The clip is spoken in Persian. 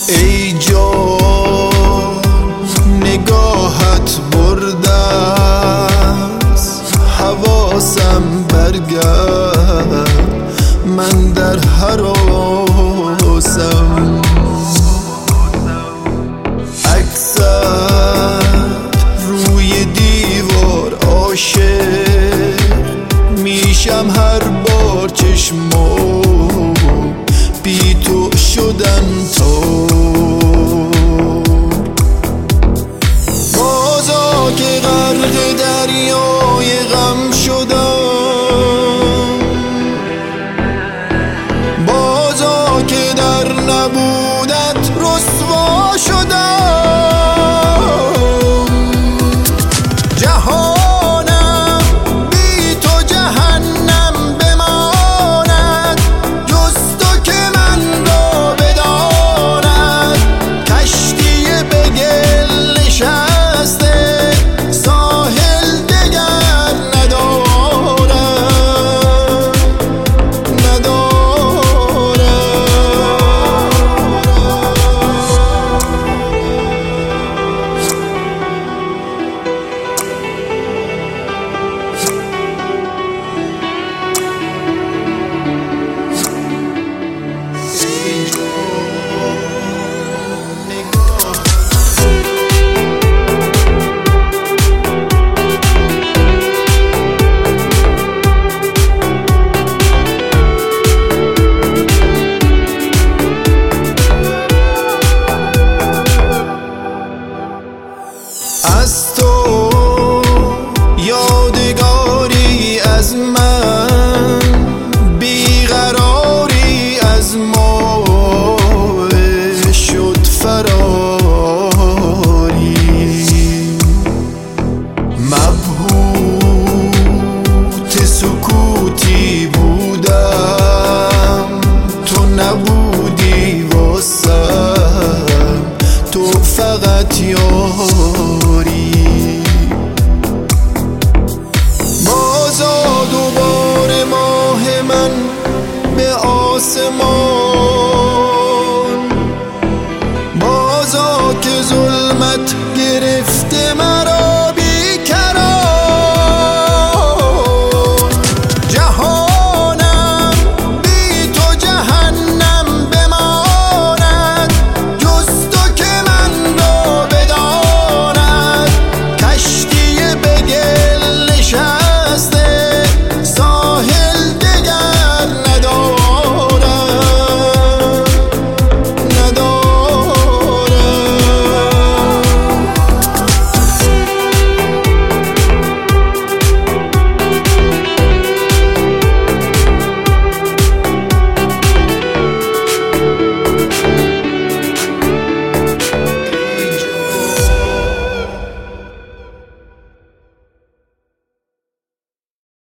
ای جان نگاهت برده است، حواسم برگرد من در هراسم. عکست روی دیوار عاشق میشم هر بار چشمو بی تو شدن تو. بازا که غرق دریای غم شدم، بازا که در نبودت رسوا شدم. جهانم بی تو جهنم بماند، جز تو که من را بداند. کشتی به گل نشسته ساحل دگر ندارد. از تو یادگاری از من، بیقراری از ما شد فراری. مبهوت سکوتی بودم، تو نبودی واسم، تو فقط یاری. بازا دوباره ماه من به آسمان